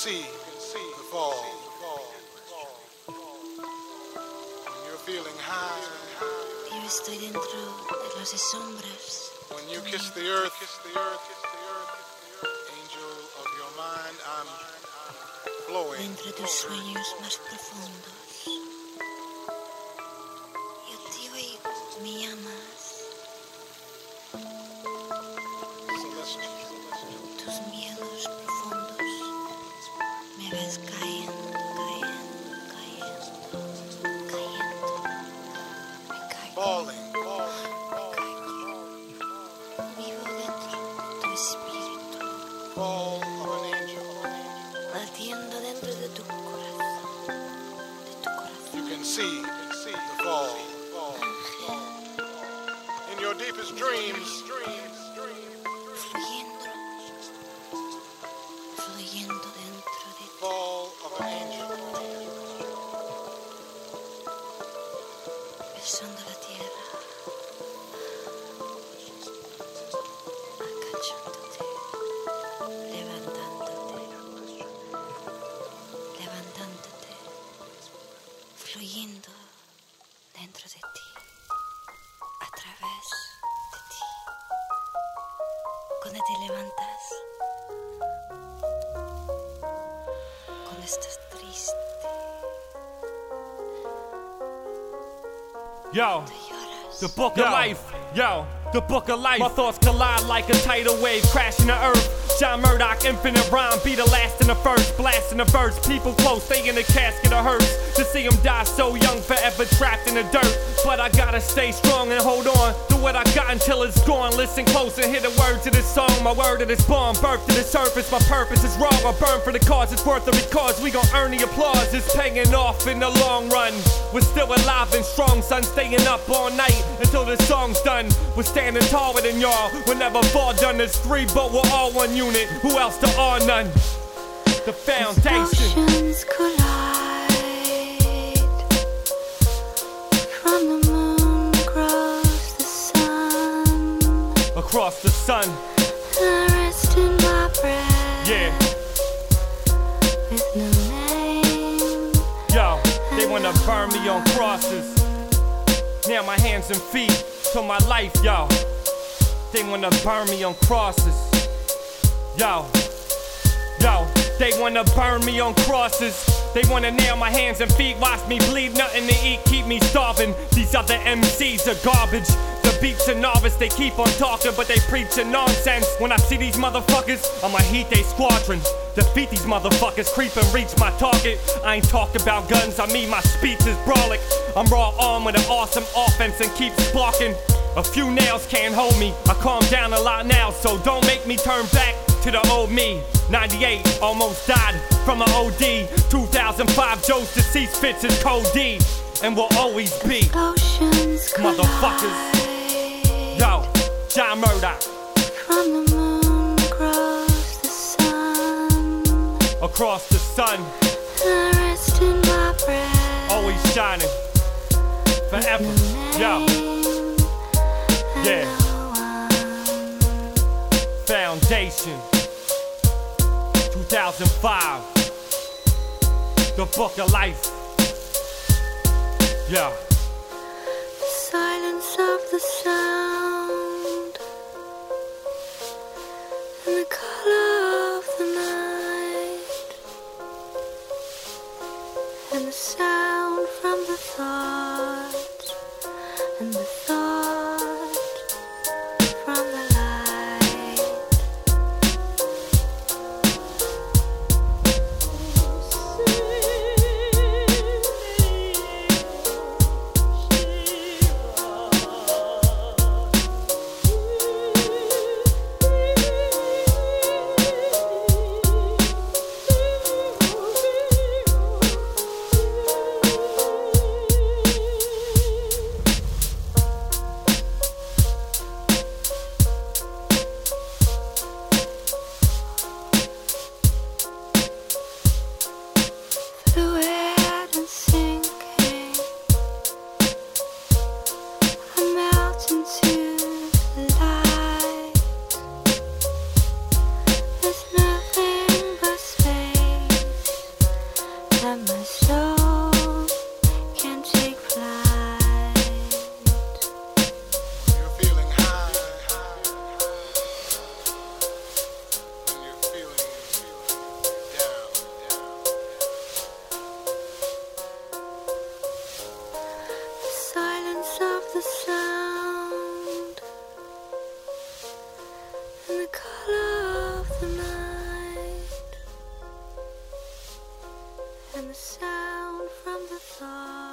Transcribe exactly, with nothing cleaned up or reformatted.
see the fall. When you're feeling high. Yo estoy dentro de los escombros. When you kiss the earth, kiss the earth, kiss the earth, angel of your mind, I'm flowing. Dentro de tus sueños más profundos. Yo te oigo, me llamas. Tus miedos profundos. Me ves cayendo, cayendo, cayendo, cayendo. Me caigo. Falling. Vivo dentro de tu espíritu. Fall of an angel. Latiendo dentro de tu corazón. De tu corazón. You can see, see the fall. In your deepest dreams, Fluyendo. Fluyendo dentro de ti. fall of an angel. Besando la tierra. Acachándote. Levantándote. Levantándote. Fluyendo dentro de ti. A través de ti. Cuando te levantas. Cuando estás triste. Yo, Te lloras. the book of life. Yo, the book of life. My thoughts collide like a tidal wave crashing the earth. John Murdoch, infinite rhyme, be the last and the first. Blasting the verse, people close, stay in the casket of hearse. To see him die so young, forever trapped in the dirt. But I gotta stay strong and hold on to what I got until it's gone. Listen close and hear the words of this song. My word of this bomb, birth to the surface. My purpose is wrong. I burn for the cause, it's worth the because. We gon' earn the applause, it's paying off in the long run. We're still alive and strong, son, staying up all night until the song's done. We're standing taller than y'all, we'll never fall done. There's three, but we're all one unit. Who else to are none? The foundation. Oceans collide. From the moon across the sun. Across the sun. I rest in my breath. Yeah. With no name. Yo, they wanna burn me on crosses. Now my hands and feet to my life, yo. They wanna burn me on crosses. Yo, yo, they wanna burn me on crosses. They wanna nail my hands and feet, watch me bleed, nothing to eat, keep me starving. These other M Cs are garbage. The beats are novice, they keep on talking, but they preaching nonsense. When I see these motherfuckers, I'ma heat they squadron. Defeat these motherfuckers, creep and reach my target. I ain't talked about guns, I mean my speech is brawlic. I'm raw armed with an awesome offense and keep sparking. A few nails can't hold me, I calm down a lot now, so don't make me turn back to the old me. ninety-eight, almost died from an O D. two thousand five, Joe's deceased fits is Code D. And will always be. Oceans collide. Motherfuckers. Yo, John Murdoch. From the moon across the sun. Across the sun. I rest in my breath. Always shining. Forever. Yo. Yeah. Foundation. two thousand five. The book of life. Yeah. The silence of the sound. And the color of the night. And the sound from the thought. And the thought from the light. that my soul can take flight. You're feeling high. When you're feeling down. The silence of the sound and the color of the night and the sound from the thought.